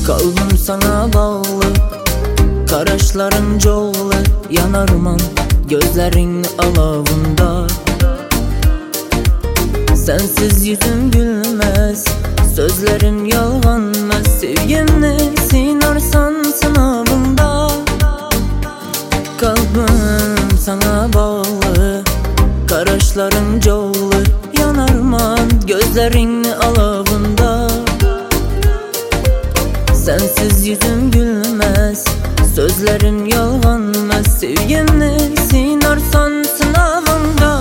Kalbim sana bağlı, karışların çoğulu. Yanarman gözlerin alavında. Sensiz yüzüm gülmez, sözlerim yalvanmaz. Sevgimle sinarsan sınavında. Kalbim sana bağlı, karışların çoğulu. Yanarman gözlerin alavında. Sensiz yüzüm gülmez, sözlerim yalvanmaz. Sevgimle sinarsan sınavında.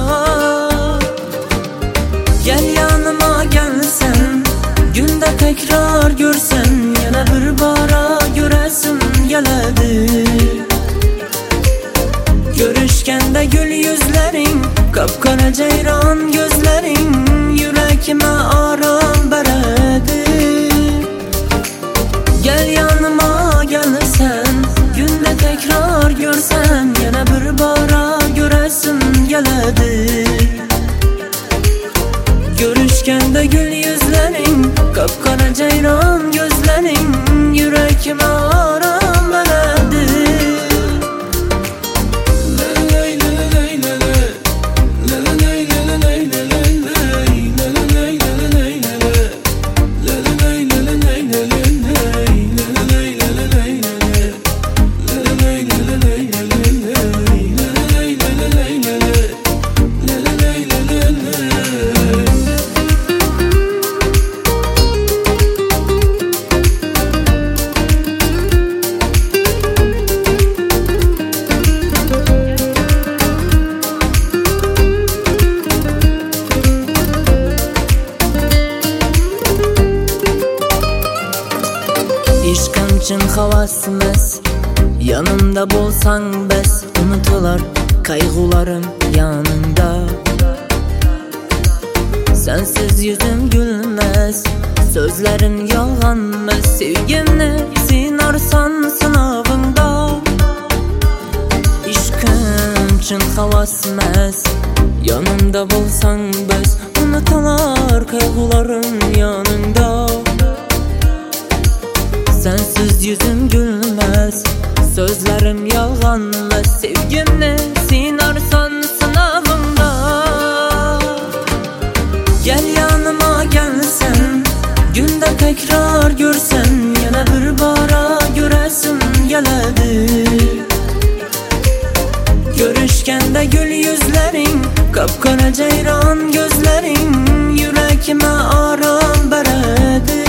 Gel yanıma gelsen, günde tekrar görsen. Yine bir bara göresim geledi. Görüşkende gül yüzlerin, kapkara ceyran gözlerin. Yüreğime aram beredi. Gel yanıma gelsen, günde tekrar görsen. Yine bir bara göresim geledi. Görüşkende gül yüzlerin, kapkara ceyran gözlerin. Yüreğime aram beredi. İşkım için havasmez, yanımda bolsan bes. Unutular kaygılarım yanında. Sensiz yüzüm gülmez, sözlerin yalvanmaz. Sevgimle sinarsan sınavında. İşkım için havasmez, yanımda bolsan bes. Unutular kaygılarım yanında. Sensiz yüzüm gülmez, sözlerim yalvanmaz. Sevgimle sinarsan sınavında. Gel yanıma gelsen, günde tekrar görsen. Yine bir bara göresim geledi. Görüşkende gül yüzlerin, kapkara ceyran gözlerin. Yüreğime aram beredi.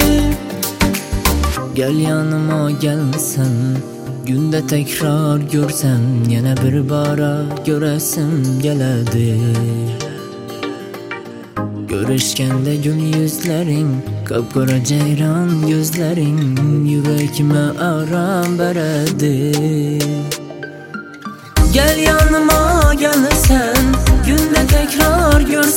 Gel yanıma gelsen, günde tekrar görsen. Yine bir bara göresim geledi. Görüşkende gül yüzlerin, kapkara ceyran gözlerin. Yüreğime aram beredi. Gel yanıma gelsen, günde tekrar görsen.